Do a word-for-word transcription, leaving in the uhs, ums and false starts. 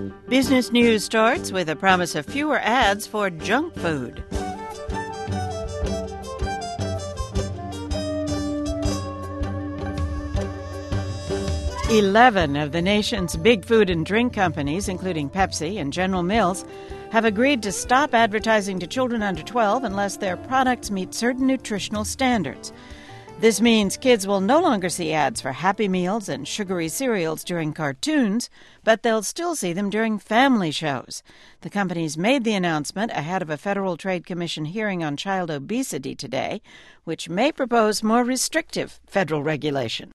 Business News starts with a promise of fewer ads for junk food. Eleven of the nation's big food and drink companies, including Pepsi and General Mills, have agreed to stop advertising to children under twelve unless their products meet certain nutritional standards. This means kids will no longer see ads for Happy Meals and sugary cereals during cartoons, but they'll still see them during family shows. The companies made the announcement ahead of a Federal Trade Commission hearing on child obesity today, which may propose more restrictive federal regulation.